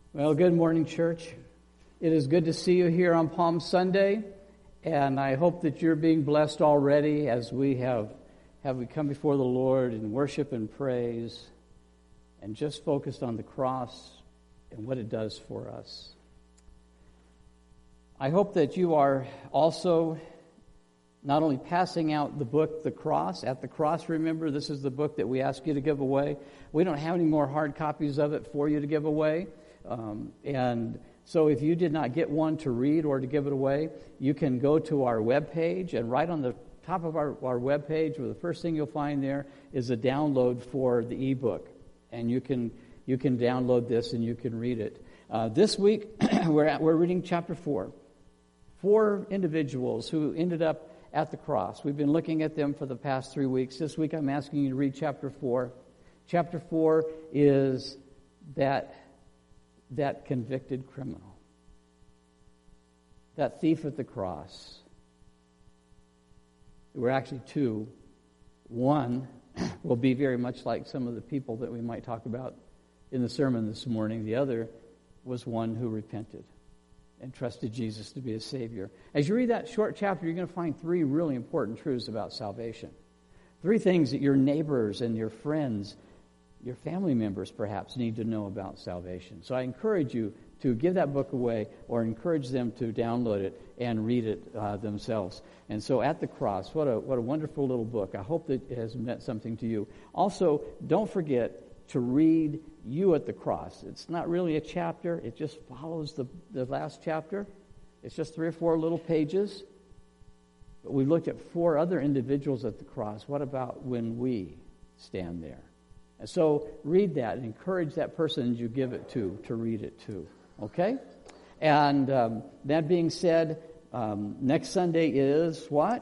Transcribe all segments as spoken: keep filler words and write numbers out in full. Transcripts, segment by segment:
Well, good morning, church. It is good to see you here on Palm Sunday, and I hope that you're being blessed already as we have have we come before the Lord in worship and praise and just focused on the cross and what it does for us. I hope that you are also not only passing out the book, The Cross, at the cross. Remember, this is the book that we ask you to give away. We don't have any more hard copies of it for you to give away. Um, and so if you did not get one to read or to give it away, you can go to our webpage, and right on the top of our, our webpage, where the first thing you'll find there is a download for the ebook. And you can you can download this and you can read it. Uh, this week, we're at, we're reading chapter four. Four individuals who ended up at the cross. We've been looking at them for the past three weeks. This week I'm asking you to read chapter four. Chapter four is that that convicted criminal, that thief at the cross. There were actually two. One will be very much like some of the people that we might talk about in the sermon this morning. The other was one who repented and trusted Jesus to be a Savior. As you read that short chapter, you're going to find three really important truths about salvation. Three things that your neighbors and your friends, your family members perhaps, need to know about salvation. So I encourage you to give that book away or encourage them to download it and read it uh, themselves. And so At the Cross, what a what a wonderful little book. I hope that it has meant something to you. Also, don't forget to read You at the Cross. It's not really a chapter. It just follows the, the last chapter. It's just three or four little pages. But we looked at four other individuals at the cross. What about when we stand there? And so read that and encourage that person you give it to to read it too. Okay? And um, that being said, um, next Sunday is what?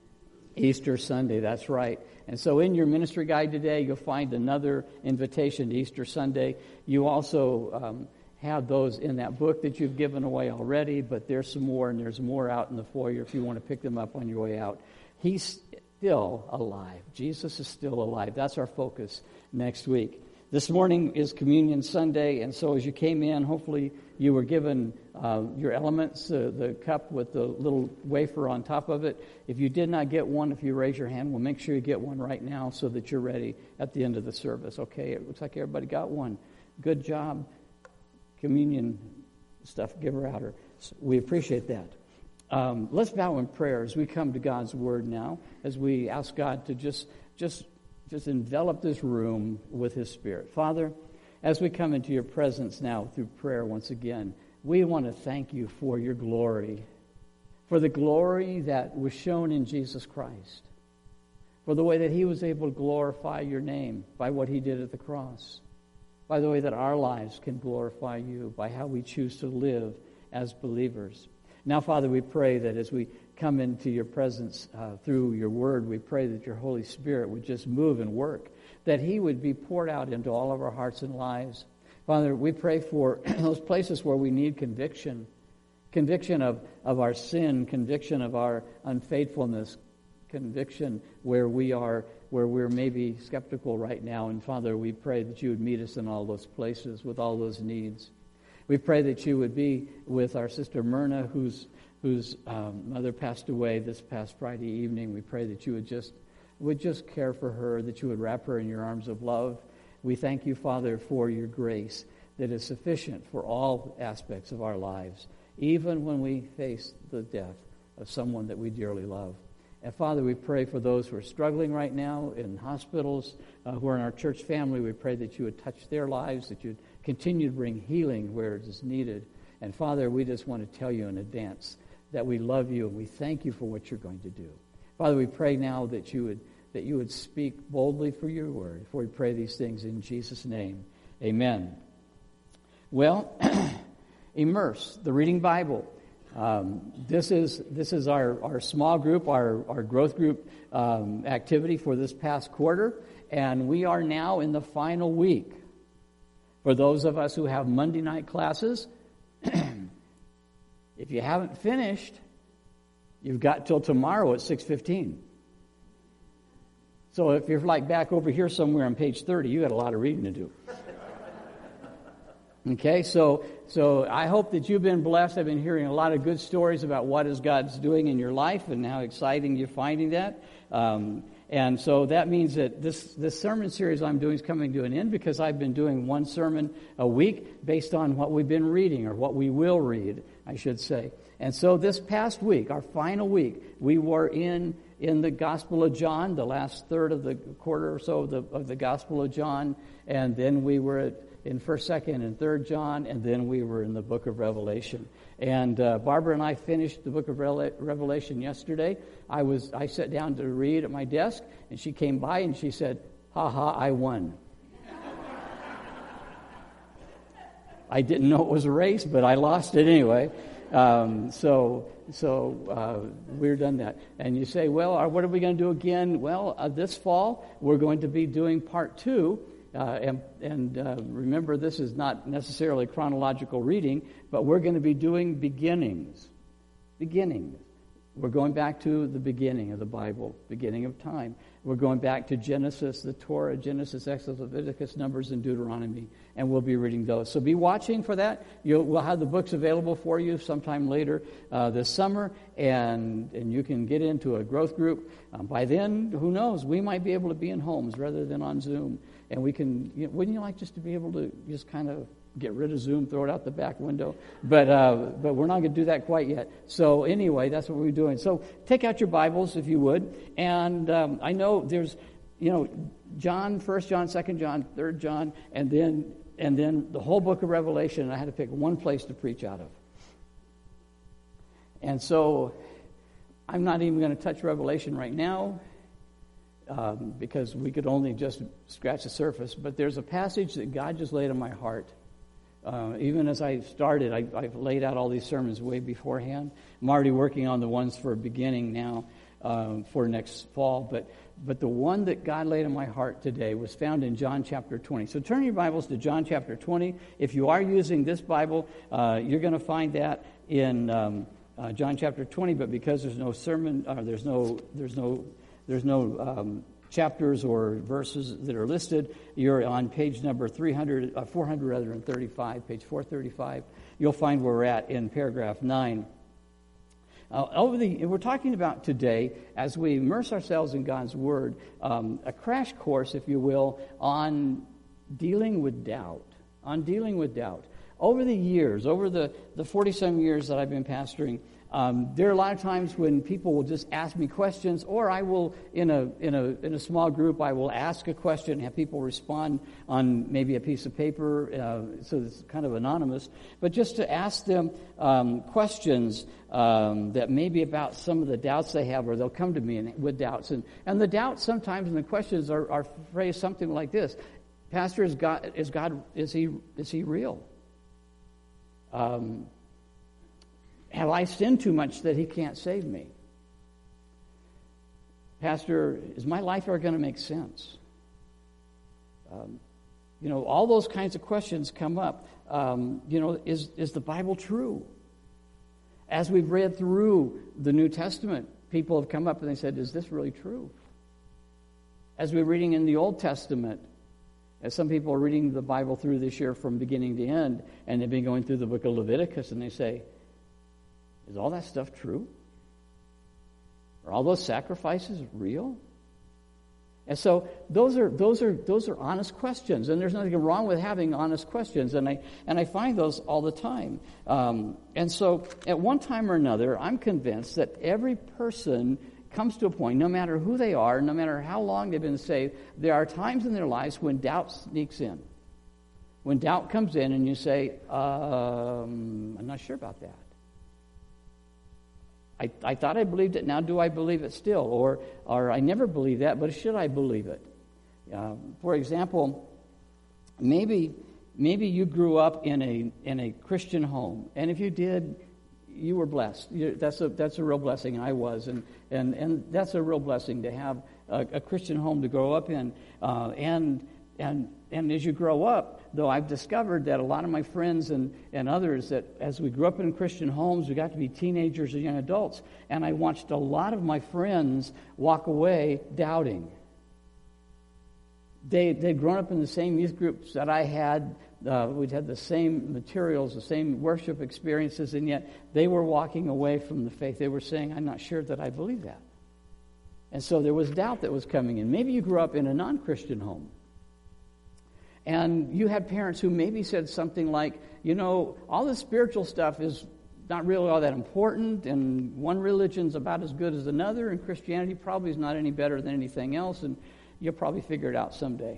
Easter Sunday, that's right. And so in your ministry guide today, you'll find another invitation to Easter Sunday. You also um, have those in that book that you've given away already, but there's some more, and there's more out in the foyer if you want to pick them up on your way out. He's still alive. Jesus is still alive. That's our focus next week. This morning is Communion Sunday, and so as you came in, hopefully you were given uh, your elements, uh, the cup with the little wafer on top of it. If you did not get one, if you raise your hand, we'll make sure you get one right now so that you're ready at the end of the service. Okay, it looks like everybody got one. Good job. Communion stuff, giver outer. So we appreciate that. Um, let's bow in prayer as we come to God's Word now, as we ask God to just just just envelop this room with His Spirit. Father, as we come into your presence now through prayer once again, we want to thank you for your glory, for the glory that was shown in Jesus Christ, for the way that He was able to glorify your name by what He did at the cross, by the way that our lives can glorify you, by how we choose to live as believers. Now, Father, we pray that as we come into your presence uh, through your word, we pray that your Holy Spirit would just move and work, that He would be poured out into all of our hearts and lives. Father, we pray for those places where we need conviction, conviction of, of our sin, conviction of our unfaithfulness, conviction where we are, where we're maybe skeptical right now. And Father, we pray that you would meet us in all those places with all those needs. We pray that you would be with our sister Myrna, whose whose um, mother passed away this past Friday evening. We pray that you would just would just care for her, that you would wrap her in your arms of love. We thank you, Father, for your grace that is sufficient for all aspects of our lives, even when we face the death of someone that we dearly love. And Father, we pray for those who are struggling right now in hospitals, uh, who are in our church family. We pray that you would touch their lives, that you'd continue to bring healing where it is needed. And Father, we just want to tell you in advance that we love you and we thank you for what you're going to do. Father, we pray now that you would that you would speak boldly for your word. For we pray these things in Jesus' name. Amen. Well, Immerse, the Reading Bible. Um, this is this is our, our small group, our, our growth group um, activity for this past quarter. And we are now in the final week. For those of us who have Monday night classes, if you haven't finished, you've got till tomorrow at six fifteen. So if you're like back over here somewhere on page thirty, you got a lot of reading to do. Okay, so so I hope that you've been blessed. I've been hearing a lot of good stories about what is God's doing in your life and how exciting you're finding that. Um, and so that means that this, this sermon series I'm doing is coming to an end because I've been doing one sermon a week based on what we've been reading, or what we will read, I should say. And so this past week, our final week, we were in in the Gospel of John, the last third of the quarter or so of the, of the Gospel of John, and then we were at in First, Second, and Third John, and then we were in the book of Revelation. And uh, Barbara and I finished the book of Revelation yesterday. I was I sat down to read at my desk, and she came by and she said, "Ha ha, I won." I didn't know it was a race, but I lost it anyway. Um, so so uh, we're done that. And you say, well, what are we going to do again? Well, uh, this fall we're going to be doing part two. Uh, and and uh, remember, this is not necessarily chronological reading, but we're going to be doing beginnings. Beginnings. We're going back to the beginning of the Bible, beginning of time. We're going back to Genesis, the Torah, Genesis, Exodus, Leviticus, Numbers, and Deuteronomy, and we'll be reading those. So be watching for that. You'll, we'll have the books available for you sometime later uh, this summer, and, and you can get into a growth group. Um, by then, who knows, we might be able to be in homes rather than on Zoom. And we can, you know, wouldn't you like just to be able to just kind of get rid of Zoom, throw it out the back window? But uh, but we're not going to do that quite yet. So anyway, that's what we're doing. So take out your Bibles, if you would. And um, I know there's, you know, John, First John, Second John, Third John, and then and then the whole book of Revelation. I had to pick one place to preach out of. And so I'm not even going to touch Revelation right now. Um, because we could only just scratch the surface. But there's a passage that God just laid on my heart. Uh, even as I started, I, I've laid out all these sermons way beforehand. I'm already working on the ones for beginning now um, for next fall. But but the one that God laid on my heart today was found in John chapter twenty. So turn your Bibles to John chapter twenty. If you are using this Bible, uh, you're going to find that in um, uh, John chapter twenty. But because there's no sermon, uh, there's no there's no There's no um, chapters or verses that are listed. You're on page number three hundred, uh, four hundred rather than thirty-five, page four thirty-five. You'll find where we're at in paragraph nine. Uh, over the, we're talking about today, as we immerse ourselves in God's Word, um, a crash course, if you will, on dealing with doubt. On dealing with doubt. Over the years, over the, the forty-some years that I've been pastoring, Um, there are a lot of times when people will just ask me questions, or I will, in a in a in a small group, I will ask a question and have people respond on maybe a piece of paper, uh, so it's kind of anonymous. But just to ask them um, questions um, that may be about some of the doubts they have, or they'll come to me and, with doubts, and and the doubts sometimes and the questions are, are phrased something like this: Pastor, is God is God is he is he real? Um. Have I sinned too much that he can't save me? Pastor, is my life ever going to make sense? Um, you know, all those kinds of questions come up. Um, you know, is, is the Bible true? As we've read through the New Testament, people have come up and they said, is this really true? As we're reading in the Old Testament, as some people are reading the Bible through this year from beginning to end, and they've been going through the book of Leviticus, and they say, is all that stuff true? Are all those sacrifices real? And so those are those are those are honest questions, and there's nothing wrong with having honest questions, and I and I find those all the time. Um, and so at one time or another, I'm convinced that every person comes to a point, no matter who they are, no matter how long they've been saved, there are times in their lives when doubt sneaks in. When doubt comes in, and you say, um, "I'm not sure about that." I, I thought I believed it. Now do I believe it still? Or, or I never believed that, but should I believe it? Uh, for example, maybe maybe you grew up in a in a Christian home, and if you did, you were blessed. You, that's a that's a real blessing. I was, and and and that's a real blessing to have a, a Christian home to grow up in. Uh, and and and as you grow up, though, I've discovered that a lot of my friends and, and others, that as we grew up in Christian homes, we got to be teenagers and young adults, and I watched a lot of my friends walk away doubting. They, they'd grown up in the same youth groups that I had. Uh, we'd had the same materials, the same worship experiences, and yet they were walking away from the faith. They were saying, I'm not sure that I believe that. And so there was doubt that was coming in. Maybe you grew up in a non-Christian home. And you had parents who maybe said something like, you know, all this spiritual stuff is not really all that important, and one religion's about as good as another, and Christianity probably is not any better than anything else, and you'll probably figure it out someday.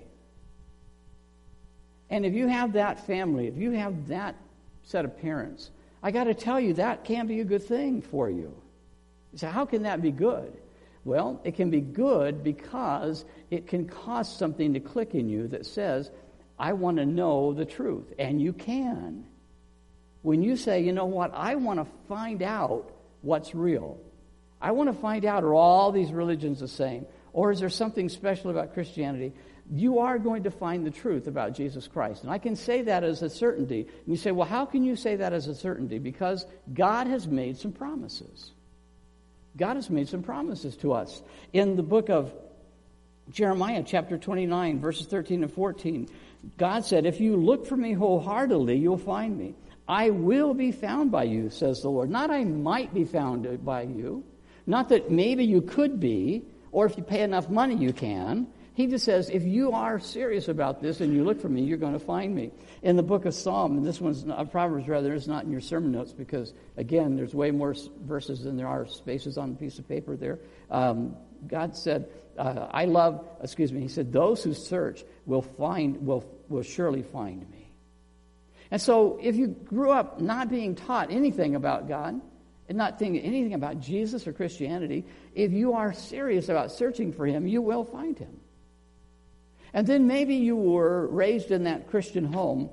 And if you have that family, if you have that set of parents, I got to tell you, that can be a good thing for you. So how can that be good? Well, it can be good because it can cause something to click in you that says, I want to know the truth. And you can. When you say, you know what, I want to find out what's real. I want to find out, are all these religions the same? Or is there something special about Christianity? You are going to find the truth about Jesus Christ. And I can say that as a certainty. And you say, well, how can you say that as a certainty? Because God has made some promises. God has made some promises to us. In the book of Jeremiah, chapter twenty-nine, verses thirteen and fourteen, God said, if you look for me wholeheartedly, you'll find me. I will be found by you, says the Lord. Not I might be found by you. Not that maybe you could be, or if you pay enough money you can. He just says, if you are serious about this and you look for me, you're going to find me. In the book of Psalm, and this one's not, Proverbs rather, is not in your sermon notes because, again, there's way more verses than there are spaces on a piece of paper there. Um, God said, uh, I love, excuse me, he said, those who search will find, will, will surely find me. And so if you grew up not being taught anything about God, and not thinking anything about Jesus or Christianity, if you are serious about searching for him, you will find him. And then maybe you were raised in that Christian home,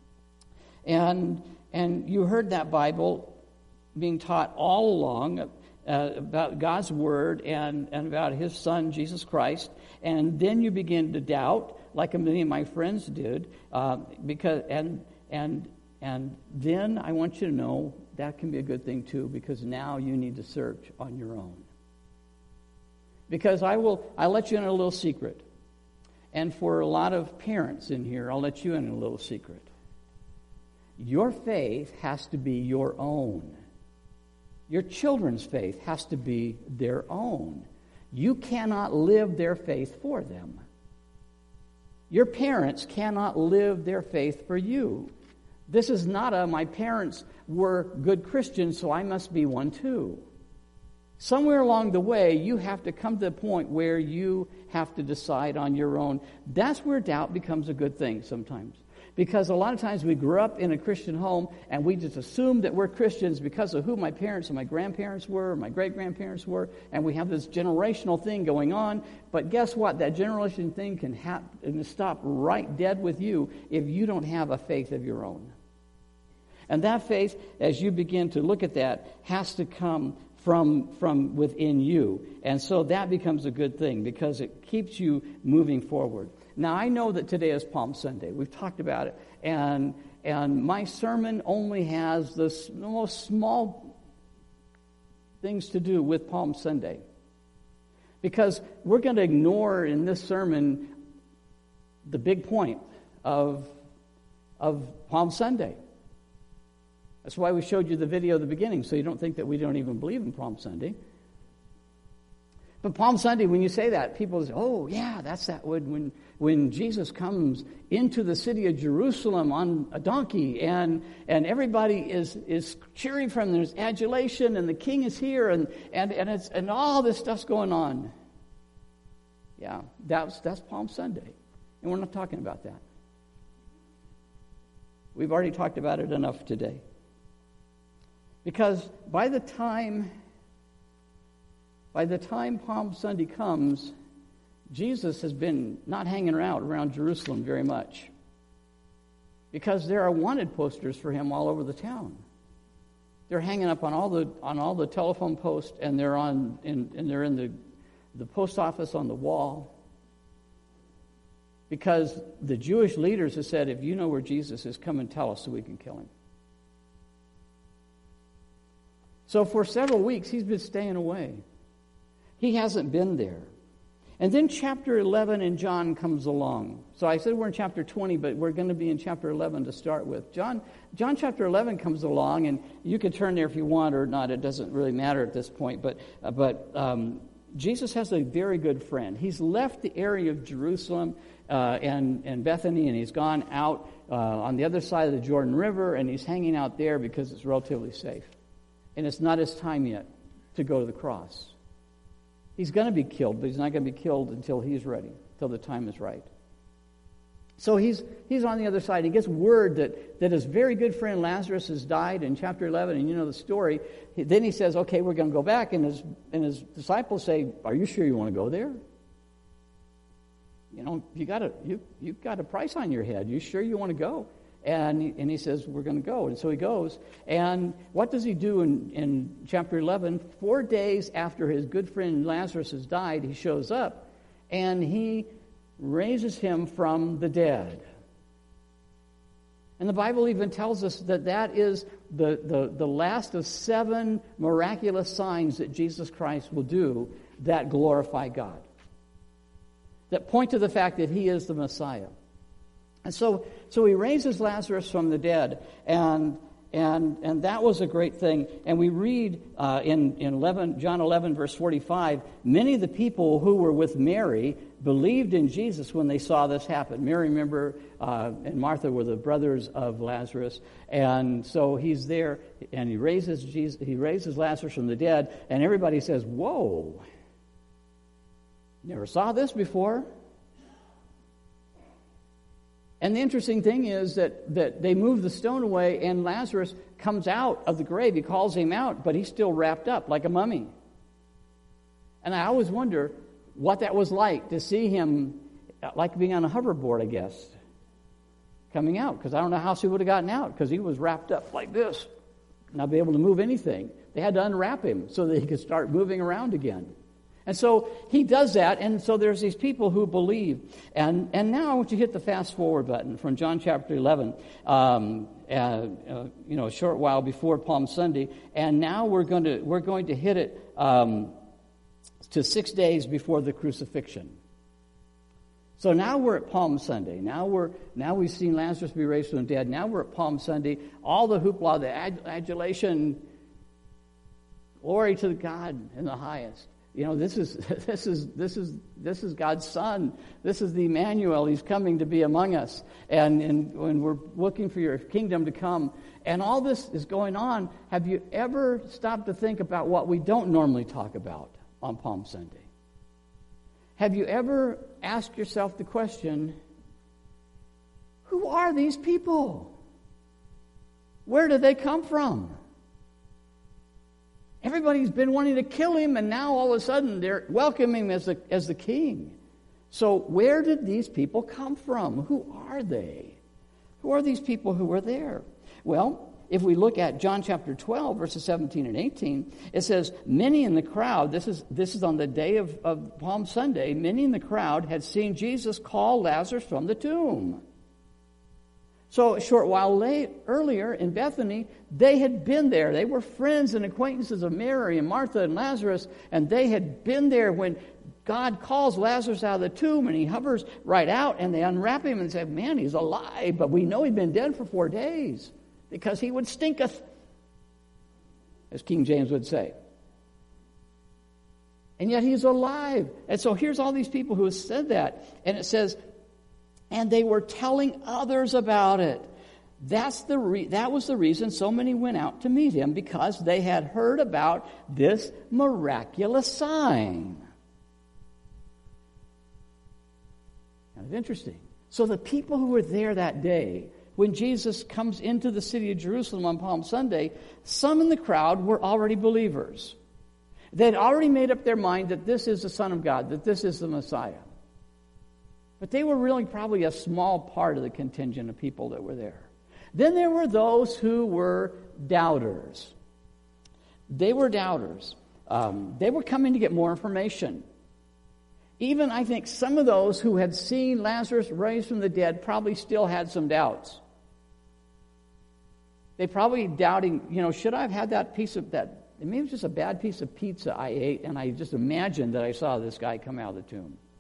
and and you heard that Bible being taught all along uh, about God's Word and, and about his Son, Jesus Christ, and then you begin to doubt, like many of my friends did, uh, because and and and then I want you to know that can be a good thing too, because now you need to search on your own. Because I will, I'll let you in a little secret. And for a lot of parents in here, I'll let you in a little secret. Your faith has to be your own. Your children's faith has to be their own. You cannot live their faith for them. Your parents cannot live their faith for you. This is not a, my parents were good Christians, so I must be one too. Somewhere along the way, you have to come to the point where you have to decide on your own. That's where doubt becomes a good thing sometimes. Because a lot of times we grew up in a Christian home and we just assume that we're Christians because of who my parents and my grandparents were, or my great-grandparents were, and we have this generational thing going on. But guess what? That generation thing can happen and stop right dead with you if you don't have a faith of your own. And that faith, as you begin to look at that, has to come from from within you. And so that becomes a good thing because it keeps you moving forward. Now, I know that today is Palm Sunday. We've talked about it. And and my sermon only has the most small things to do with Palm Sunday. Because we're going to ignore in this sermon the big point of, of Palm Sunday. That's why we showed you the video at the beginning, so you don't think that we don't even believe in Palm Sunday. But Palm Sunday, when you say that, people say, oh, yeah, that's that when, when when Jesus comes into the city of Jerusalem on a donkey, and and everybody is is cheering for him. There's adulation, and the king is here, and and and it's and all this stuff's going on. Yeah, that's that's Palm Sunday, and we're not talking about that. We've already talked about it enough today. Because by the time, by the time Palm Sunday comes, Jesus has been not hanging around around Jerusalem very much. Because there are wanted posters for him all over the town. They're hanging up on all the on all the telephone posts, and they're on in, and they're in the the post office on the wall. Because the Jewish leaders have said, if you know where Jesus is, come and tell us so we can kill him. So for several weeks, he's been staying away. He hasn't been there. And then chapter eleven in John comes along. So I said we're in chapter twenty, but we're going to be in chapter eleven to start with. John John chapter eleven comes along, and you can turn there if you want or not. It doesn't really matter at this point. But, uh, but um, Jesus has a very good friend. He's left the area of Jerusalem uh, and, and Bethany, and he's gone out uh, on the other side of the Jordan River, and he's hanging out there because it's relatively safe. And it's not his time yet to go to the cross. He's going to be killed, but he's not going to be killed until he's ready, until the time is right. So he's he's on the other side. He gets word that, that his very good friend Lazarus has died in chapter eleven, and you know the story. He, then he says, okay, we're going to go back, and his, and his disciples say, are you sure you want to go there? You know, you got a, you, you've got a price on your head. You sure you want to go? And he, and he says, we're going to go. And so he goes. And what does he do in, in chapter eleven? Four days after his good friend Lazarus has died, he shows up, and he raises him from the dead. And the Bible even tells us that that is the, the, the last of seven miraculous signs that Jesus Christ will do that glorify God, that point to the fact that he is the Messiah. And so, so he raises Lazarus from the dead, and and and that was a great thing. And we read uh, in in eleven, John eleven, verse forty-five, many of the people who were with Mary believed in Jesus when they saw this happen. Mary, remember, uh, and Martha were the brothers of Lazarus, and so he's there, and he raises Jesus, he raises Lazarus from the dead, and everybody says, "Whoa! Never saw this before." And the interesting thing is that, that they move the stone away, and Lazarus comes out of the grave. He calls him out, but he's still wrapped up like a mummy. And I always wonder what that was like to see him, like being on a hoverboard, I guess, coming out. Because I don't know how he would have gotten out, because he was wrapped up like this, not be able to move anything. They had to unwrap him so that he could start moving around again. And so he does that, and so there's these people who believe. And and now I want you to hit the fast forward button from John chapter eleven, um, uh, uh, you know, a short while before Palm Sunday. And now we're going to we're going to hit it um, to six days before the crucifixion. So now we're at Palm Sunday. Now we're now we've seen Lazarus be raised from the dead. Now we're at Palm Sunday. All the hoopla, the ad- adulation, glory to God in the highest. You know, this is this is this is this is God's Son. This is the Emmanuel. He's coming to be among us, and and when we're looking for your kingdom to come, and all this is going on. Have you ever stopped to think about what we don't normally talk about on Palm Sunday? Have you ever asked yourself the question, who are these people? Where did they come from? Everybody's been wanting to kill him, and now all of a sudden they're welcoming him as the, as the king. So where did these people come from? Who are they? Who are these people who were there? Well, if we look at John chapter twelve, verses seventeen and eighteen, it says, many in the crowd, this is this is on the day of, of Palm Sunday, many in the crowd had seen Jesus call Lazarus from the tomb. So a short while late, earlier in Bethany, they had been there. They were friends and acquaintances of Mary and Martha and Lazarus, and they had been there when God calls Lazarus out of the tomb, and he hovers right out, and they unwrap him and say, man, he's alive, but we know he'd been dead for four days because he would stinketh, as King James would say. And yet he's alive. And so here's all these people who have said that, and it says, and they were telling others about it. That's the re- that was the reason so many went out to meet him, because they had heard about this miraculous sign. Kind of interesting. So the people who were there that day, when Jesus comes into the city of Jerusalem on Palm Sunday, some in the crowd were already believers. They'd already made up their mind that this is the Son of God, that this is the Messiah. But they were really probably a small part of the contingent of people that were there. Then there were those who were doubters. They were doubters. Um, they were coming to get more information. Even, I think, some of those who had seen Lazarus raised from the dead probably still had some doubts. They probably doubting, you know, should I have had that piece of that? Maybe it was just a bad piece of pizza I ate, and I just imagined that I saw this guy come out of the tomb.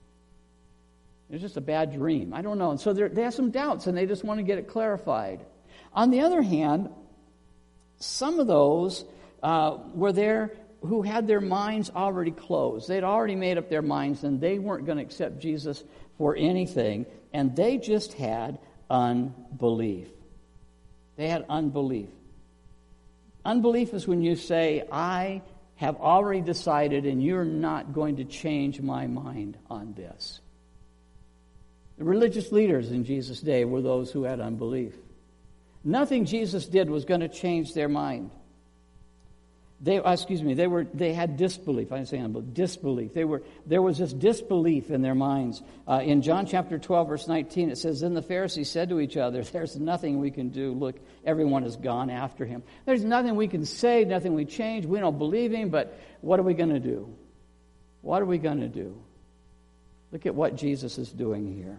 It's just a bad dream. I don't know. And so they have some doubts, and they just want to get it clarified. On the other hand, some of those uh, were there who had their minds already closed. They'd already made up their minds, and they weren't going to accept Jesus for anything, and they just had unbelief. They had unbelief. Unbelief is when you say, I have already decided, and you're not going to change my mind on this. The religious leaders in Jesus' day were those who had unbelief. Nothing Jesus did was going to change their mind. They, uh, excuse me, they were they had disbelief. I didn't say unbelief, disbelief. They were there was this disbelief in their minds. Uh, in John chapter twelve, verse nineteen, it says, "Then the Pharisees said to each other, 'There's nothing we can do. Look, everyone has gone after him. There's nothing we can say, nothing we change. We don't believe him, but what are we going to do? What are we going to do?'" Look at what Jesus is doing here.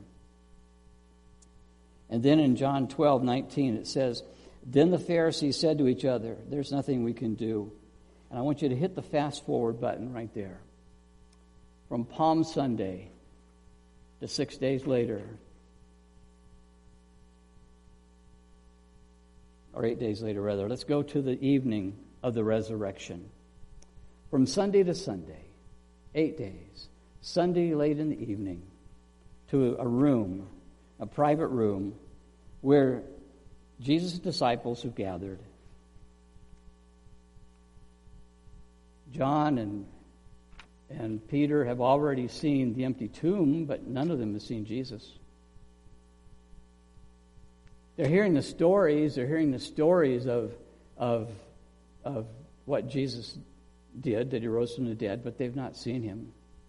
And then in John twelve, nineteen, it says, "Then the Pharisees said to each other, 'There's nothing we can do.'" And I want you to hit the fast forward button right there. From Palm Sunday to six days later, or eight days later rather. Let's go to the evening of the resurrection. From Sunday to Sunday, eight days, Sunday late in the evening, to a room, a private room, where Jesus' disciples have gathered. John and and Peter have already seen the empty tomb, but none of them have seen Jesus. They're hearing the stories, they're hearing the stories of of of what Jesus did, that he rose from the dead, but they've not seen him.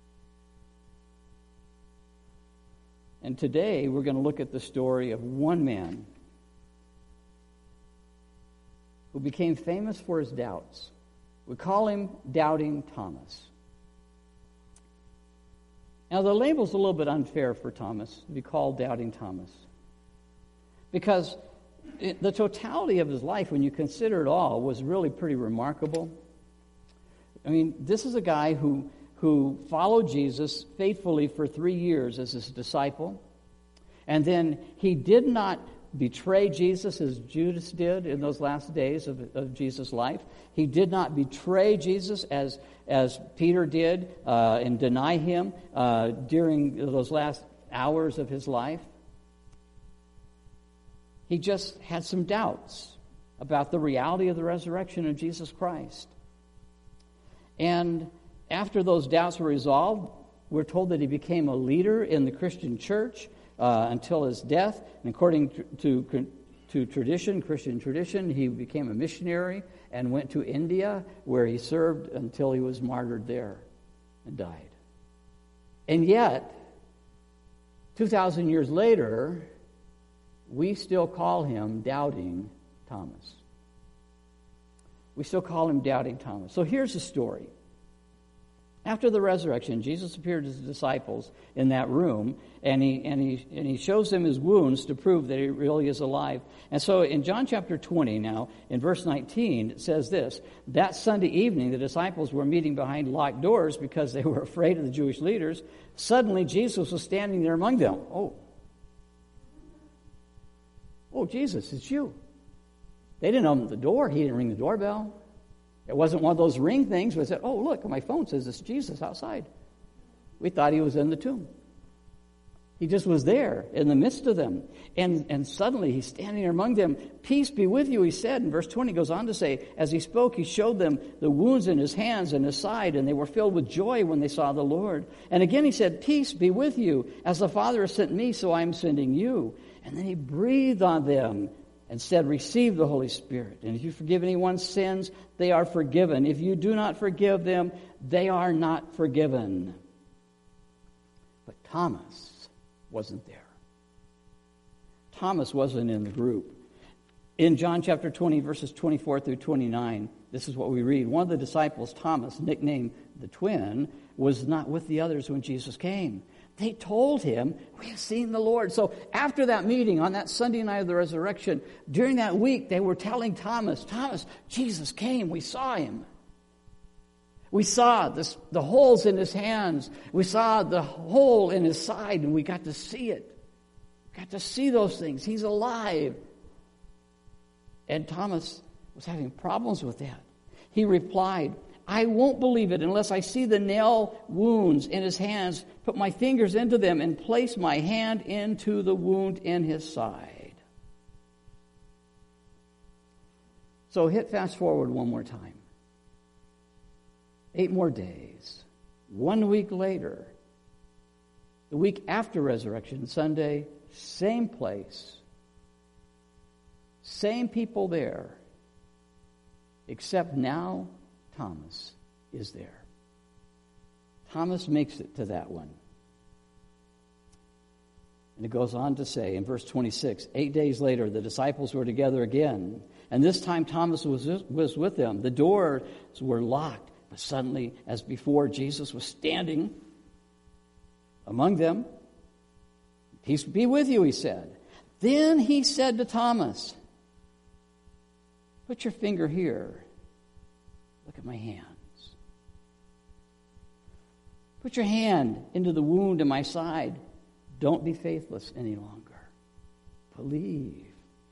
And today we're going to look at the story of one man who became famous for his doubts. We call him Doubting Thomas. Now, the label's a little bit unfair for Thomas to be called Doubting Thomas, because it, the totality of his life, when you consider it all, was really pretty remarkable. I mean, this is a guy who, who followed Jesus faithfully for three years as his disciple, and then he did not betray Jesus as Judas did in those last days of, of Jesus' life. He did not betray Jesus as, as Peter did uh, and deny him uh, during those last hours of his life. He just had some doubts about the reality of the resurrection of Jesus Christ. And after those doubts were resolved, we're told that he became a leader in the Christian church Uh, until his death. And according to, to to tradition, Christian tradition, he became a missionary and went to India, where he served until he was martyred there and died. And yet, two thousand years later, we still call him Doubting Thomas. We still call him Doubting Thomas. So here's the story. After the resurrection, Jesus appeared to his disciples in that room, and he and he and he shows them his wounds to prove that he really is alive. And so in John chapter twenty now, in verse nineteen, it says this: "That Sunday evening, the disciples were meeting behind locked doors because they were afraid of the Jewish leaders. Suddenly, Jesus was standing there among them." Oh. Oh, Jesus, it's you. They didn't open the door. He didn't ring the doorbell. It wasn't one of those ring things where it said, "Oh, look, my phone says it's Jesus outside." We thought he was in the tomb. He just was there in the midst of them. And, and suddenly he's standing there among them. "Peace be with you," he said. And verse twenty goes on to say, as he spoke, he showed them the wounds in his hands and his side, and they were filled with joy when they saw the Lord. And again he said, "Peace be with you. As the Father has sent me, so I am sending you." And then he breathed on them and said, "Receive the Holy Spirit. And if you forgive anyone's sins, they are forgiven. If you do not forgive them, they are not forgiven." But Thomas wasn't there. Thomas wasn't in the group. In John chapter twenty, verses twenty-four through twenty-nine, this is what we read. One of the disciples, Thomas, nicknamed the twin, was not with the others when Jesus came. They told him, "We have seen the Lord." So after that meeting on that Sunday night of the resurrection, during that week, they were telling Thomas, "Thomas, Jesus came. We saw him." We saw this, the holes in his hands. We saw the hole in his side, and we got to see it. We got to see those things. He's alive. And Thomas was having problems with that. He replied, I won't believe it unless I see the nail wounds in his hands, put my fingers into them, and place my hand into the wound in his side. So hit fast forward one more time. Eight more days. One week later, the week after Resurrection Sunday, same place, same people there, except now Thomas is there. Thomas makes it to that one. And it goes on to say in verse twenty-six, eight days later, the disciples were together again, and this time Thomas was, was with them. The doors were locked, but suddenly, as before, Jesus was standing among them. Peace be with you, he said. Then he said to Thomas, put your finger here. Look at my hands. Put your hand into the wound in my side. Don't be faithless any longer. Believe.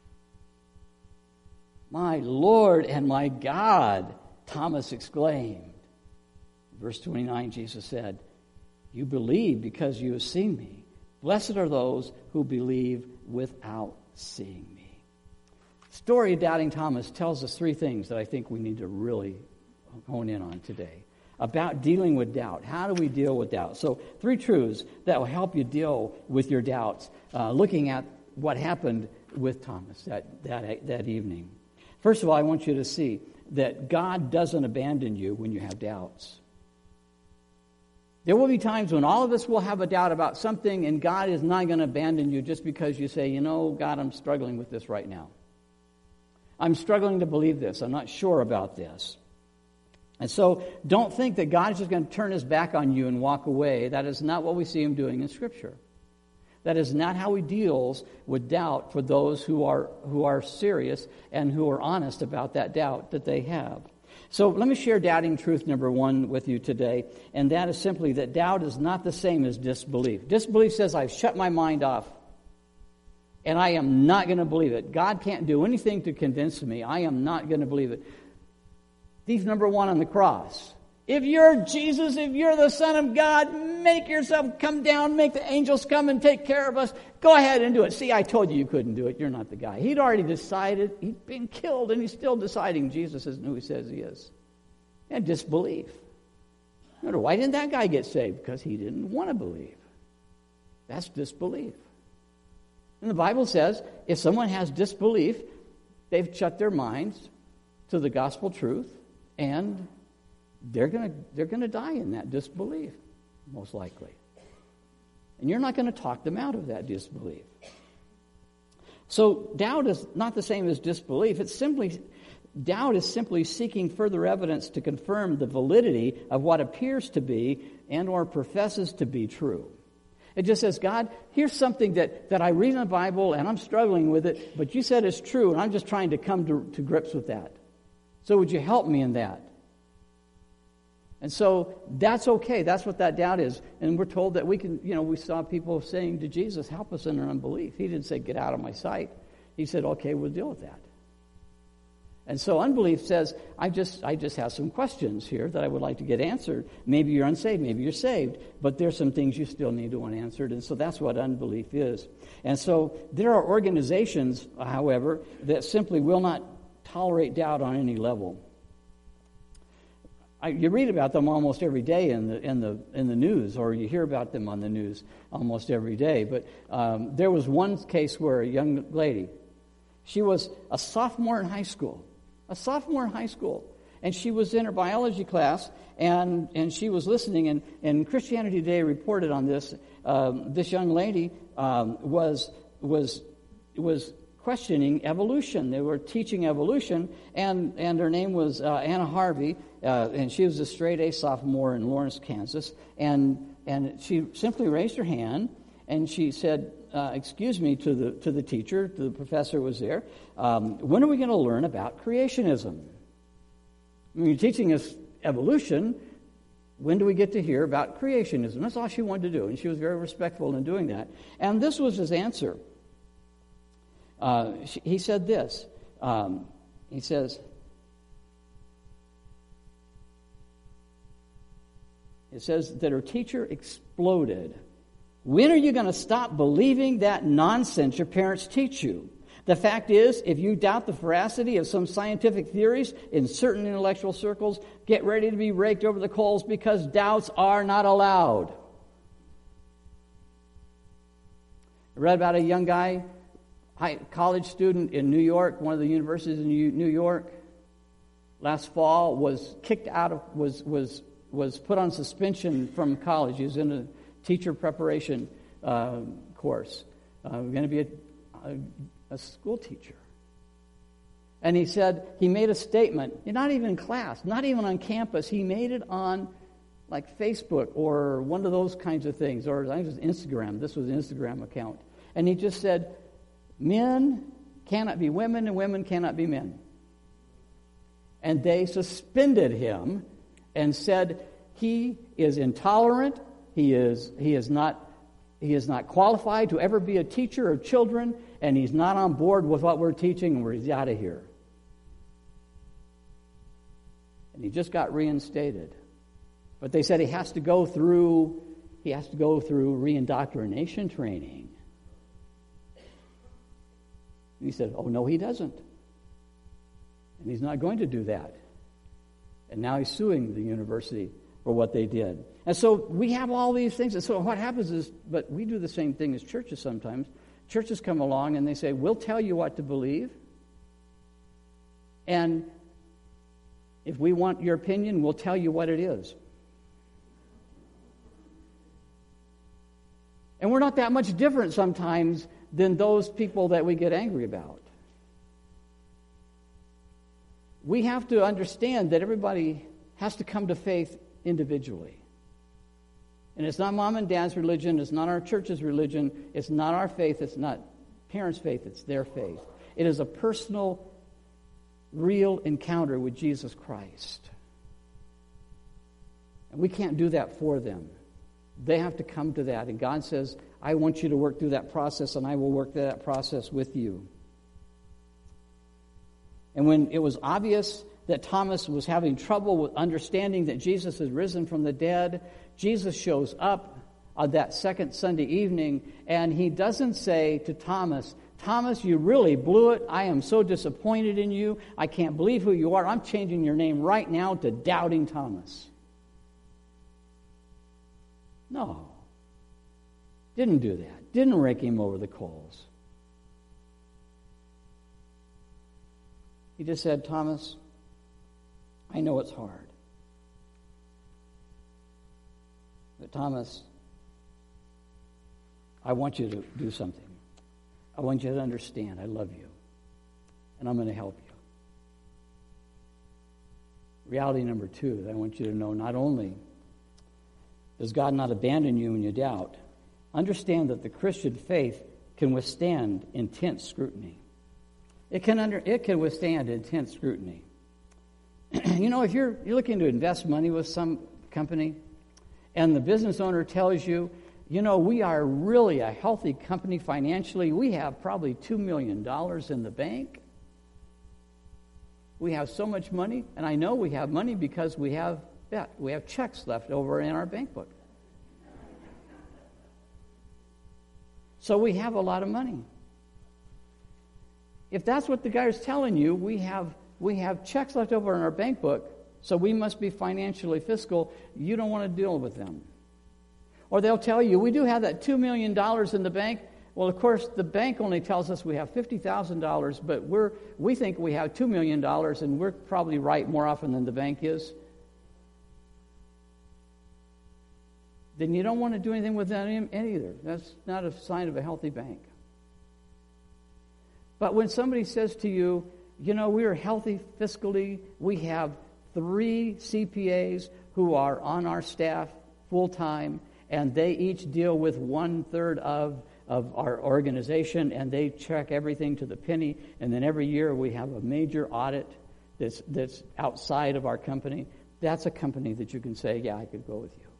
My Lord and my God, Thomas exclaimed. Verse twenty-nine, Jesus said, you believe because you have seen me. Blessed are those who believe without seeing me. The story of Doubting Thomas tells us three things that I think we need to really hone in on today about dealing with doubt. How do we deal with doubt? So three truths that will help you deal with your doubts, uh, looking at what happened with Thomas that, that, that evening. First of all, I want you to see that God doesn't abandon you when you have doubts. There will be times when all of us will have a doubt about something, and God is not going to abandon you just because you say, you know, God, I'm struggling with this right now. I'm struggling to believe this. I'm not sure about this. And so don't think that God is just going to turn his back on you and walk away. That is not what we see him doing in Scripture. That is not how he deals with doubt for those who are who are serious and who are honest about that doubt that they have. So let me share doubting truth number one with you today, and that is simply that doubt is not the same as disbelief. Disbelief says, I've shut my mind off, and I am not going to believe it. God can't do anything to convince me. I am not going to believe it. Thief number one on the cross. If you're Jesus, if you're the Son of God, make yourself come down, make the angels come and take care of us. Go ahead and do it. See, I told you you couldn't do it. You're not the guy. He'd already decided. He'd been killed, and he's still deciding Jesus isn't who he says he is. And disbelief. Wonder, why didn't that guy get saved? Because he didn't want to believe. That's disbelief. And the Bible says if someone has disbelief, they've shut their minds to the gospel truth, and they're going to they're going to die in that disbelief, most likely. And you're not going to talk them out of that disbelief. So doubt is not the same as disbelief. It's simply doubt is simply seeking further evidence to confirm the validity of what appears to be and or professes to be true. It just says, God, here's something that, that I read in the Bible and I'm struggling with it, but you said it's true, and I'm just trying to come to, to grips with that. So would you help me in that? And so that's okay. That's what that doubt is. And we're told that we can, you know, we saw people saying to Jesus, help us in our unbelief. He didn't say, get out of my sight. He said, okay, we'll deal with that. And so unbelief says, I just I just have some questions here that I would like to get answered. Maybe you're unsaved, maybe you're saved, but there's some things you still need to want answered. And so that's what unbelief is. And so there are organizations, however, that simply will not tolerate doubt on any level. I, you read about them almost every day in the in the in the news, or you hear about them on the news almost every day. But um, there was one case where a young lady, she was a sophomore in high school, a sophomore in high school, and she was in her biology class, and and she was listening, and, and Christianity Today reported on this. Um, this young lady um, was was was. questioning evolution. They were teaching evolution, and, and her name was uh, Anna Harvey, uh, and she was a straight-A sophomore in Lawrence, Kansas, and and she simply raised her hand, and she said, uh, excuse me, to the to the teacher, to the professor who was there, um, when are we going to learn about creationism? I mean, you're teaching us evolution, when do we get to hear about creationism? That's all she wanted to do, and she was very respectful in doing that. And this was his answer. Uh, she, he said this. Um, he says, it says that her teacher exploded. When are you going to stop believing that nonsense your parents teach you? The fact is, if you doubt the veracity of some scientific theories in certain intellectual circles, get ready to be raked over the coals because doubts are not allowed. I read about a young guy, high college student in New York, one of the universities in New York, last fall was kicked out of, was was was put on suspension from college. He was in a teacher preparation uh, course, uh, going to be a, a a school teacher. And he said, he made a statement, not even in class, not even on campus. He made it on like Facebook or one of those kinds of things, or I think it was Instagram. This was an Instagram account. And he just said, men cannot be women and women cannot be men. And they suspended him and said he is intolerant, he is he is not he is not qualified to ever be a teacher of children, and he's not on board with what we're teaching, and we're out of here. And he just got reinstated. But they said he has to go through he has to go through reindoctrination training. And he said, oh, no, he doesn't. And he's not going to do that. And now he's suing the university for what they did. And so we have all these things. And so what happens is, but we do the same thing as churches sometimes. Churches come along and they say, we'll tell you what to believe. And if we want your opinion, we'll tell you what it is. And we're not that much different sometimes than those people that we get angry about. We have to understand that everybody has to come to faith individually. And it's not mom and dad's religion, it's not our church's religion, it's not our faith, it's not parents' faith, it's their faith. It is a personal, real encounter with Jesus Christ. And we can't do that for them. They have to come to that. And God says, I want you to work through that process, and I will work through that process with you. And when it was obvious that Thomas was having trouble with understanding that Jesus had risen from the dead, Jesus shows up on that second Sunday evening, and he doesn't say to Thomas, Thomas, you really blew it. I am so disappointed in you. I can't believe who you are. I'm changing your name right now to Doubting Thomas. No. Didn't do that. Didn't rake him over the coals. He just said, Thomas, I know it's hard. But Thomas, I want you to do something. I want you to understand I love you. And I'm going to help you. Reality number two that I want you to know, not only does God not abandon you when you doubt, understand that the Christian faith can withstand intense scrutiny. It can under it can withstand intense scrutiny. You know, if you're you're looking to invest money with some company, and the business owner tells you, you know, we are really a healthy company financially. We have probably two million dollars in the bank. We have so much money, and I know we have money because we have yeah, we have checks left over in our bank book. So we have a lot of money. If that's what the guy is telling you, we have we have checks left over in our bank book, so we must be financially fiscal. You don't want to deal with them. Or they'll tell you, we do have that two million dollars in the bank. Well, of course, the bank only tells us we have fifty thousand dollars, but we're we think we have two million dollars, and we're probably right more often than the bank is. Then you don't want to do anything with that either. That's not a sign of a healthy bank. But when somebody says to you, you know, we are healthy fiscally, we have three C P As who are on our staff full-time, and they each deal with one-third of, of our organization, and they check everything to the penny, and then every year we have a major audit that's, that's outside of our company. that's a company that you can say, yeah, I could go with you.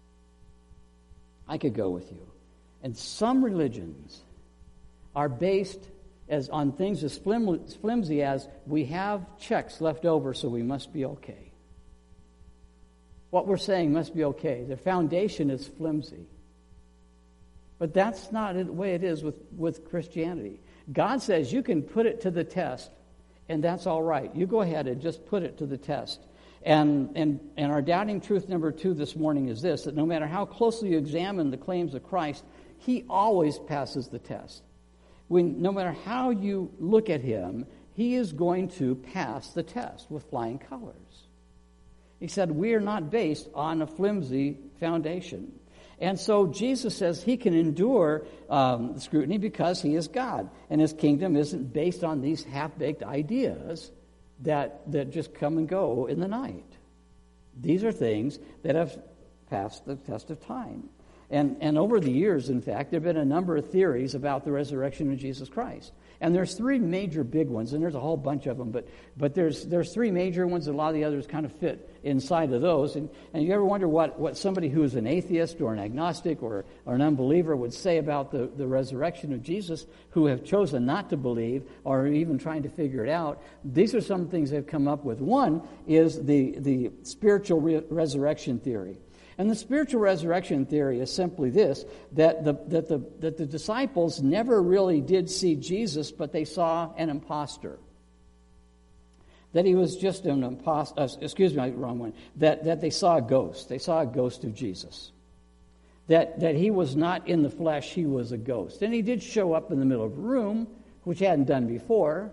I could go with you. And some religions are based as on things as flim- flimsy as we have checks left over, so we must be okay. What we're saying must be okay. The foundation is flimsy. But that's not the way it is with, with Christianity. God says you can put it to the test, and that's all right. You go ahead and just put it to the test. And, and, and our doubting truth number two this morning is this, that no matter how closely you examine the claims of Christ, he always passes the test. When, no matter how you look at him, he is going to pass the test with flying colors. He said, we are not based on a flimsy foundation. And so Jesus says he can endure um, scrutiny because he is God. And his kingdom isn't based on these half-baked ideas that, that just come and go in the night. These are things that have passed the test of time. And, and over the years, in fact, there have been a number of theories about the resurrection of Jesus Christ. And there's three major big ones, and there's a whole bunch of them, but but there's there's three major ones, and a lot of the others kind of fit inside of those. And, and you ever wonder what, what somebody who is an atheist or an agnostic or, or an unbeliever would say about the, the resurrection of Jesus, who have chosen not to believe or even trying to figure it out? These are some things they've come up with. One is the, the spiritual re- resurrection theory. And the spiritual resurrection theory is simply this, that the, that, the, that the disciples never really did see Jesus, but they saw an imposter. That he was just an imposter, uh, excuse me, wrong one, that, that they saw a ghost. They saw a ghost of Jesus. That, that he was not in the flesh, he was a ghost. And he did show up in the middle of a room, which he hadn't done before.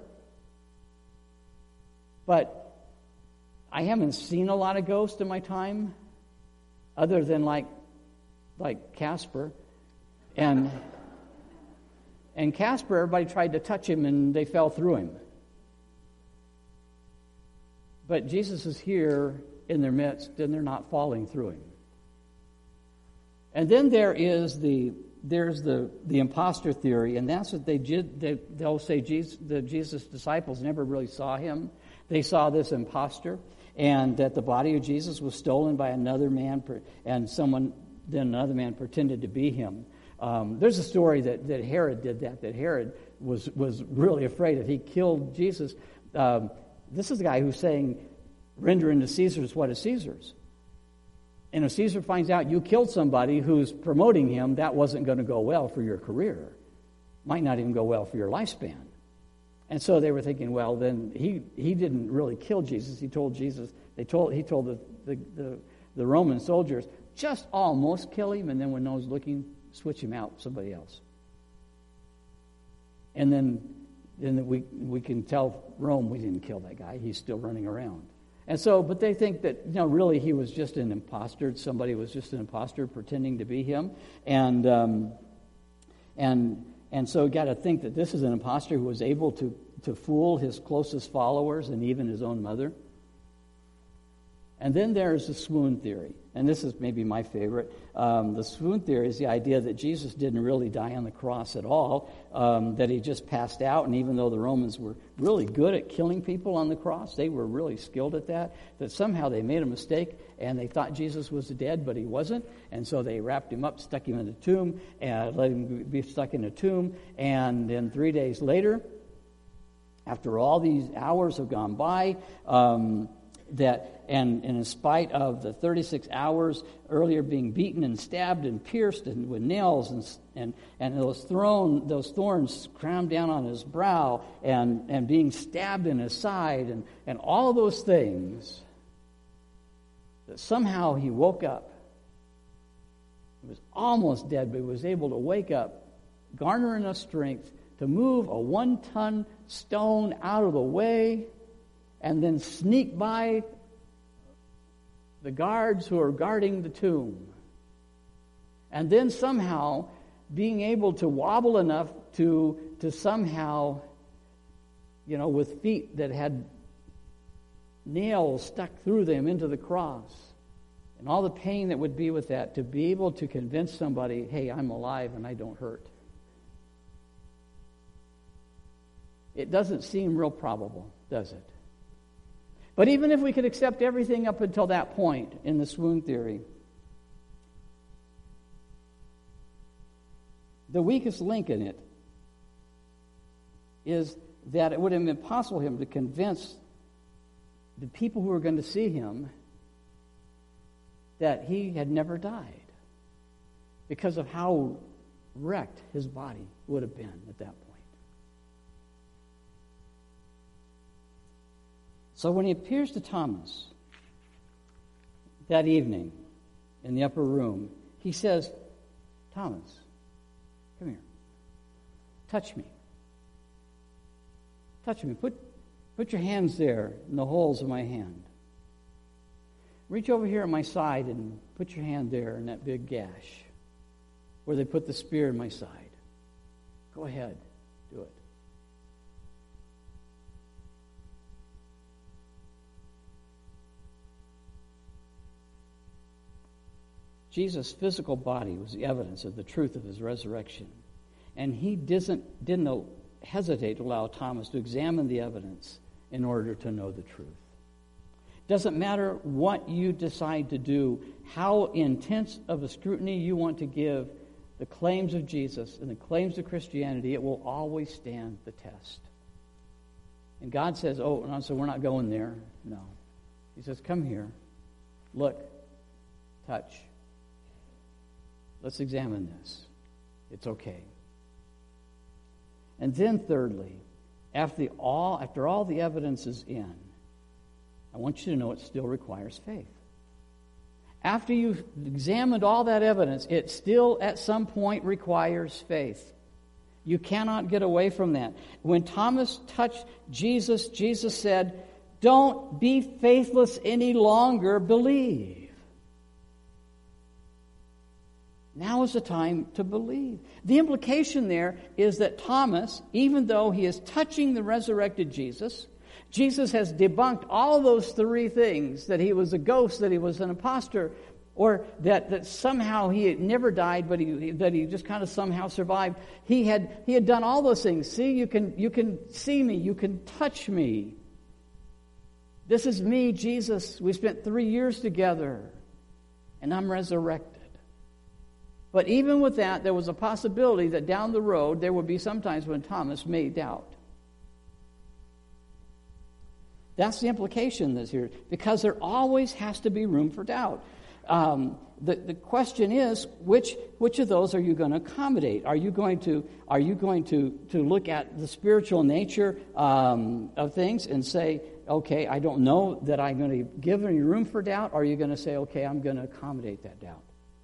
But I haven't seen a lot of ghosts in my time, other than like like Casper. And and Casper, everybody tried to touch him and they fell through him. But Jesus is here in their midst and they're not falling through him. And then there is the there's the, the imposter theory, and that's what they did. They, they'll say Jesus, the Jesus disciples never really saw him. They saw this imposter, and that the body of Jesus was stolen by another man, and someone, then another man pretended to be him. Um, there's a story that, that Herod did that, that Herod was, was really afraid that he killed Jesus. Um, this is the guy who's saying, render unto Caesar's what is Caesar's. And if Caesar finds out you killed somebody who's promoting him, that wasn't going to go well for your career. Might not even go well for your lifespan. And so they were thinking, well, then he, he didn't really kill Jesus. He told Jesus, they told he told the, the, the, the Roman soldiers, just almost kill him, and then when no one's looking, switch him out with somebody else. And then, then we we can tell Rome we didn't kill that guy. He's still running around. And so, but they think that, you know, really he was just an imposter. Somebody was just an imposter pretending to be him. And um, and and so you got to think that this is an imposter who was able to, to fool his closest followers and even his own mother. And then there's the swoon theory. And this is maybe my favorite. Um, the swoon theory is the idea that Jesus didn't really die on the cross at all, um, that he just passed out. And even though the Romans were really good at killing people on the cross, they were really skilled at that, that somehow they made a mistake and they thought Jesus was dead, but he wasn't. And so they wrapped him up, stuck him in a tomb, and let him be stuck in a tomb. And then three days later, after all these hours have gone by, um, that and, and in spite of the thirty-six hours earlier being beaten and stabbed and pierced and with nails and and and those thrown those thorns crammed down on his brow and, and being stabbed in his side and, and all of those things, that somehow he woke up. He was almost dead, but he was able to wake up, garner enough strength to move a one-ton stone out of the way, and then sneak by the guards who are guarding the tomb. And then somehow being able to wobble enough to, to somehow, you know, with feet that had nails stuck through them into the cross, and all the pain that would be with that, to be able to convince somebody, hey, I'm alive and I don't hurt. It doesn't seem real probable, does it? But even if we could accept everything up until that point in the swoon theory, the weakest link in it is that it would have been possible for him to convince the people who were going to see him that he had never died because of how wrecked his body would have been at that point. So when he appears to Thomas that evening in the upper room, he says, Thomas, come here. Touch me. Touch me. Put, put your hands there in the holes of my hand. Reach over here at my side and put your hand there in that big gash where they put the spear in my side. Go ahead. Do it. Jesus' physical body was the evidence of the truth of his resurrection. And he doesn't, didn't hesitate to allow Thomas to examine the evidence in order to know the truth. Doesn't matter what you decide to do, how intense of a scrutiny you want to give the claims of Jesus and the claims of Christianity, it will always stand the test. And God says, oh, no, so we're not going there. No. He says, come here. Look. Touch. Let's examine this. It's okay. And then thirdly, after the all after all the evidence is in, I want you to know it still requires faith. After you've examined all that evidence, it still at some point requires faith. You cannot get away from that. When Thomas touched Jesus, Jesus said, "Don't be faithless any longer, believe." Now is the time to believe. The implication there is that Thomas, even though he is touching the resurrected Jesus, Jesus has debunked all those three things, that he was a ghost, that he was an imposter, or that, that somehow he had never died, but he, that he just kind of somehow survived. He had he had done all those things. See, you can you can see me, you can touch me. This is me, Jesus. We spent three years together, and I'm resurrected. But even with that, there was a possibility that down the road, there would be some times when Thomas may doubt. That's the implication that's here, because there always has to be room for doubt. Um, the, the question is, which which of those are you going to accommodate? Are you going to are you going to, to look at the spiritual nature um, of things and say, okay, I don't know that I'm going to give any room for doubt? Or are you going to say, okay, I'm going to accommodate that doubt?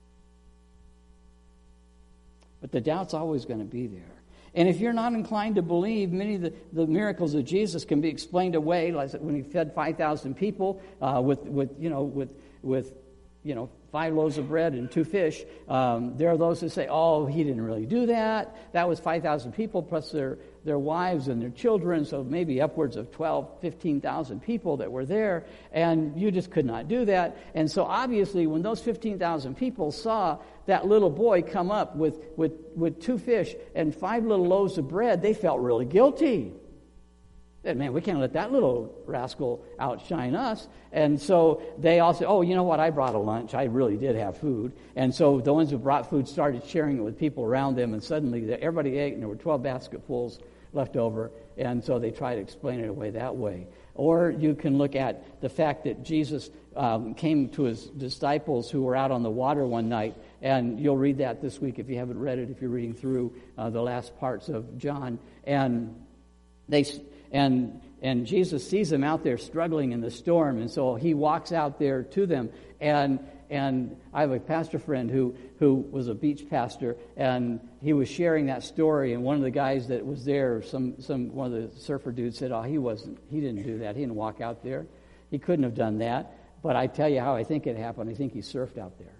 But the doubt's always going to be there. And if you're not inclined to believe, many of the, the miracles of Jesus can be explained away, like when he fed five thousand people uh, with, with, you know, with, with, you know, five loaves of bread and two fish. Um, there are those who say, oh, he didn't really do that. That was five thousand people plus their, their wives and their children, so maybe upwards of twelve, fifteen thousand people that were there, and you just could not do that. And so obviously when those fifteen thousand people saw that little boy come up with, with, with two fish and five little loaves of bread, they felt really guilty. Said, man, we can't let that little rascal outshine us. And so they all said, oh, you know what, I brought a lunch. I really did have food. And so the ones who brought food started sharing it with people around them, and suddenly everybody ate, and there were twelve basketfuls left over. And so they tried to explain it away that way. Or you can look at the fact that Jesus um, came to his disciples who were out on the water one night, and you'll read that this week if you haven't read it, if you're reading through uh, the last parts of John. And they and and Jesus sees them out there struggling in the storm, and so he walks out there to them. And and I have a pastor friend who who was a beach pastor, and he was sharing that story. And one of the guys that was there, some some one of the surfer dudes said, "Oh, he wasn't. He didn't do that. He didn't walk out there. He couldn't have done that." But I tell you how I think it happened. I think he surfed out there.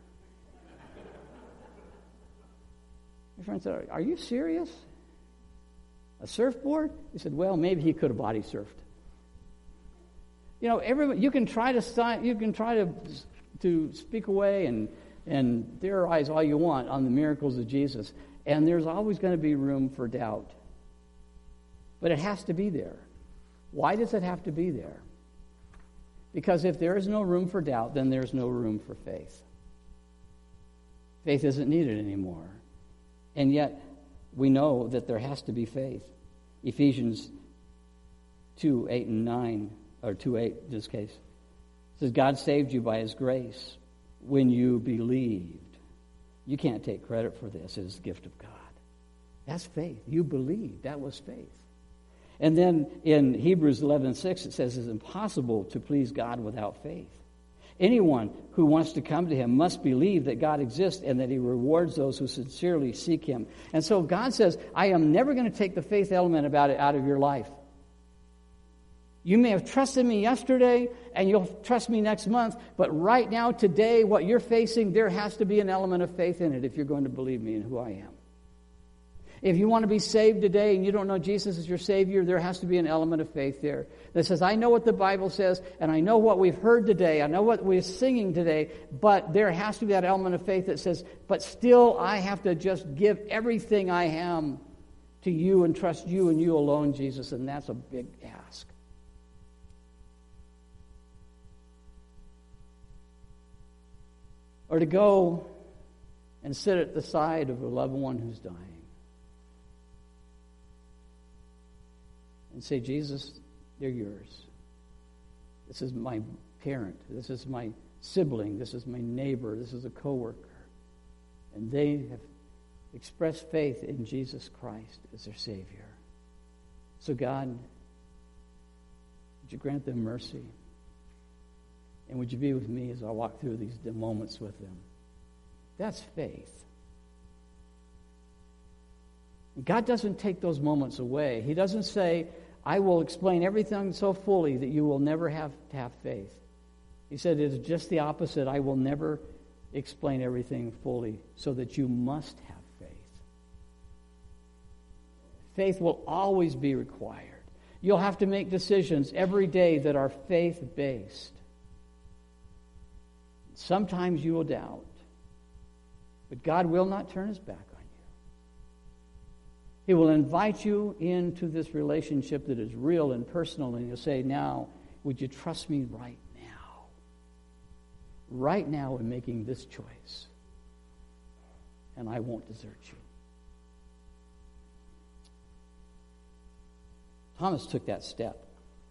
My friend said, "Are you serious? A surfboard?" He said, "Well, maybe he could have body surfed." You know, everybody, you can try to you can try to to speak away and and theorize all you want on the miracles of Jesus, and there's always going to be room for doubt. But it has to be there. Why does it have to be there? Because if there is no room for doubt, then there's no room for faith. Faith isn't needed anymore. And yet, we know that there has to be faith. Ephesians two, eight and nine, or two, eight in this case, says, God saved you by his grace when you believed. You can't take credit for this. It is the gift of God. That's faith. You believed. That was faith. And then in Hebrews eleven six, it says it's impossible to please God without faith. Anyone who wants to come to him must believe that God exists and that he rewards those who sincerely seek him. And so God says, I am never going to take the faith element about it out of your life. You may have trusted me yesterday, and you'll trust me next month, but right now, today, what you're facing, there has to be an element of faith in it if you're going to believe me and who I am. If you want to be saved today and you don't know Jesus as your Savior, there has to be an element of faith there that says, I know what the Bible says, and I know what we've heard today, I know what we're singing today, but there has to be that element of faith that says, but still I have to just give everything I am to you and trust you and you alone, Jesus, and that's a big ask. Or to go and sit at the side of a loved one who's dying and say, Jesus, they're yours. This is my parent. This is my sibling. This is my neighbor. This is a coworker. And they have expressed faith in Jesus Christ as their Savior. So God, would you grant them mercy? And would you be with me as I walk through these moments with them? That's faith. God doesn't take those moments away. He doesn't say, I will explain everything so fully that you will never have to have faith. He said it is just the opposite. I will never explain everything fully so that you must have faith. Faith will always be required. You'll have to make decisions every day that are faith-based. Sometimes you will doubt, but God will not turn his back on you. He will invite you into this relationship that is real and personal, and he'll say, now, would you trust me right now? Right now in making this choice, and I won't desert you. Thomas took that step.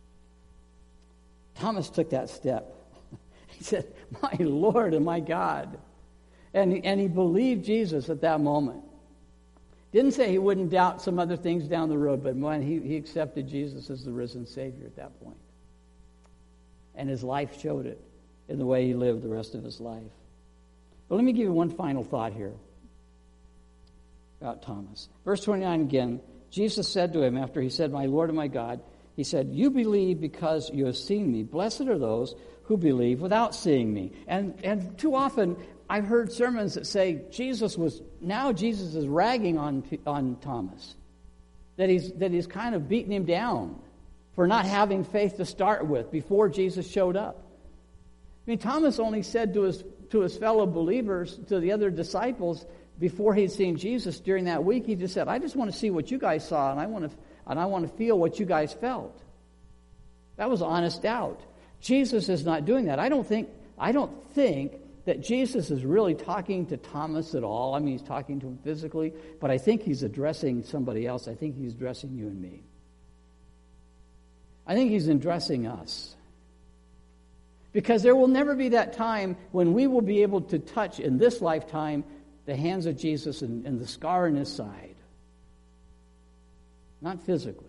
Thomas took that step. He said, my Lord and my God. And, and he believed Jesus at that moment. Didn't say he wouldn't doubt some other things down the road, but when he, he accepted Jesus as the risen Savior at that point. And his life showed it in the way he lived the rest of his life. But let me give you one final thought here about Thomas. Verse twenty-nine again, Jesus said to him after he said, my Lord and my God, he said, you believe because you have seen me. Blessed are those who believe without seeing me. And and too often I've heard sermons that say Jesus was, now Jesus is ragging on on Thomas. That he's that he's kind of beating him down for not having faith to start with before Jesus showed up. I mean, Thomas only said to his to his fellow believers, to the other disciples, before he'd seen Jesus during that week, he just said, I just want to see what you guys saw, and I want to and I want to feel what you guys felt. That was honest doubt. Jesus is not doing that. I don't think I don't think that Jesus is really talking to Thomas at all. I mean, he's talking to him physically, but I think he's addressing somebody else. I think he's addressing you and me. I think he's addressing us. Because there will never be that time when we will be able to touch in this lifetime the hands of Jesus and, and the scar in his side. Not physically.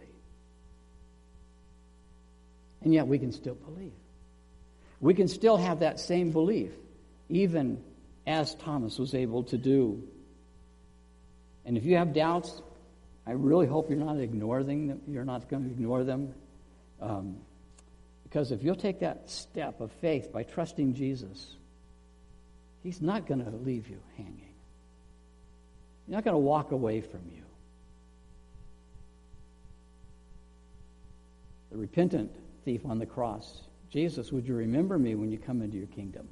And yet we can still believe. We can still have that same belief, even as Thomas was able to do. And if you have doubts, I really hope you're not ignoring them. You're not going to ignore them. Um, because if you'll take that step of faith by trusting Jesus, he's not going to leave you hanging. He's not going to walk away from you. The repentant thief on the cross, Jesus, would you remember me when you come into your kingdom?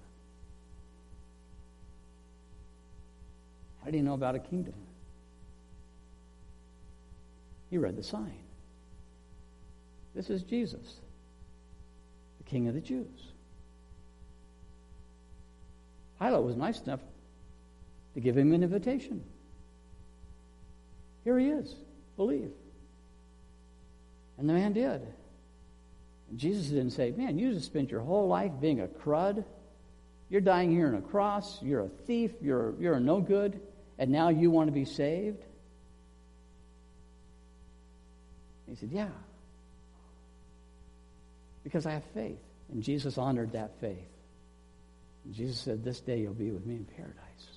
How do you know about a kingdom? He read the sign. This is Jesus. The King of the Jews. Pilate was nice enough to give him an invitation. Here he is. Believe. And the man did. And Jesus didn't say, man, you just spent your whole life being a crud. You're dying here on a cross. You're a thief. You're, you're a no good. And now you want to be saved? He said, yeah. Because I have faith. And Jesus honored that faith. And Jesus said, this day you'll be with me in paradise.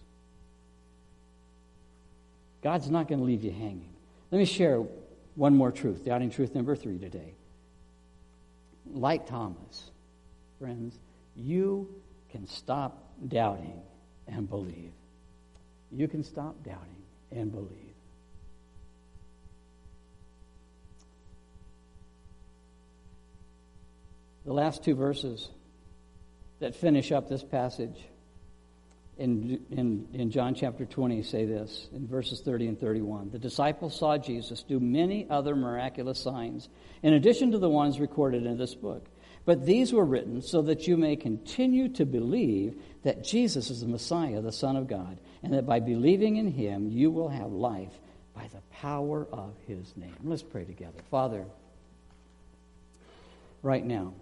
God's not going to leave you hanging. Let me share one more truth, doubting truth number three today. Like Thomas, friends, you can stop doubting and believe. You can stop doubting and believe. The last two verses that finish up this passage in, in, in John chapter twenty say this, in verses thirty and thirty-one. The disciples saw Jesus do many other miraculous signs, in addition to the ones recorded in this book. But these were written so that you may continue to believe that Jesus is the Messiah, the Son of God, and that by believing in him you will have life by the power of his name. Let's pray together. Father, right now,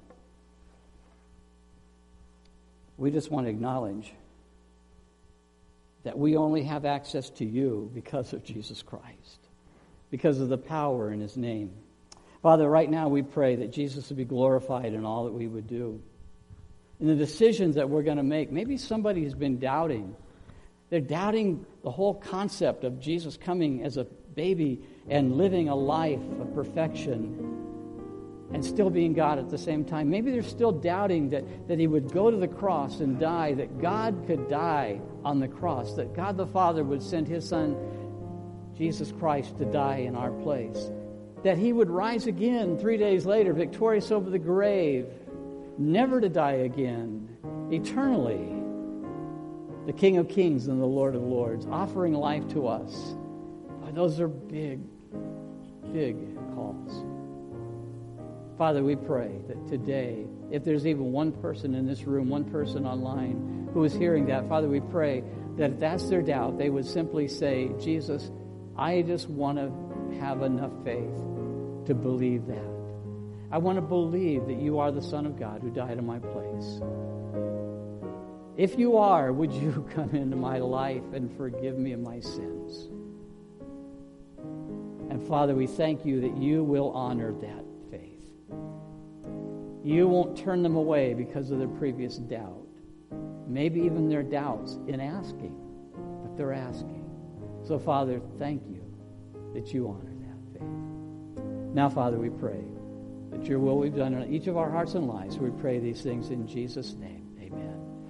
we just want to acknowledge that we only have access to you because of Jesus Christ, because of the power in his name. Father, right now we pray that Jesus would be glorified in all that we would do. In the decisions that we're going to make, maybe somebody has been doubting. They're doubting the whole concept of Jesus coming as a baby and living a life of perfection and still being God at the same time. Maybe they're still doubting that, that he would go to the cross and die, that God could die on the cross, that God the Father would send his Son, Jesus Christ, to die in our place, that he would rise again three days later, victorious over the grave, never to die again, eternally, the King of Kings and the Lord of Lords, offering life to us. Boy, those are big, big calls. Father, we pray that today, if there's even one person in this room, one person online who is hearing that, Father, we pray that if that's their doubt, they would simply say, Jesus, I just want to have enough faith to believe that. I want to believe that you are the Son of God who died in my place. If you are, would you come into my life and forgive me of my sins? And Father, we thank you that you will honor that faith. You won't turn them away because of their previous doubt. Maybe even their doubts in asking, but they're asking. So, Father, thank you that you honor that faith. Now, Father, we pray that your will be done in each of our hearts and lives. We pray these things in Jesus' name. Amen.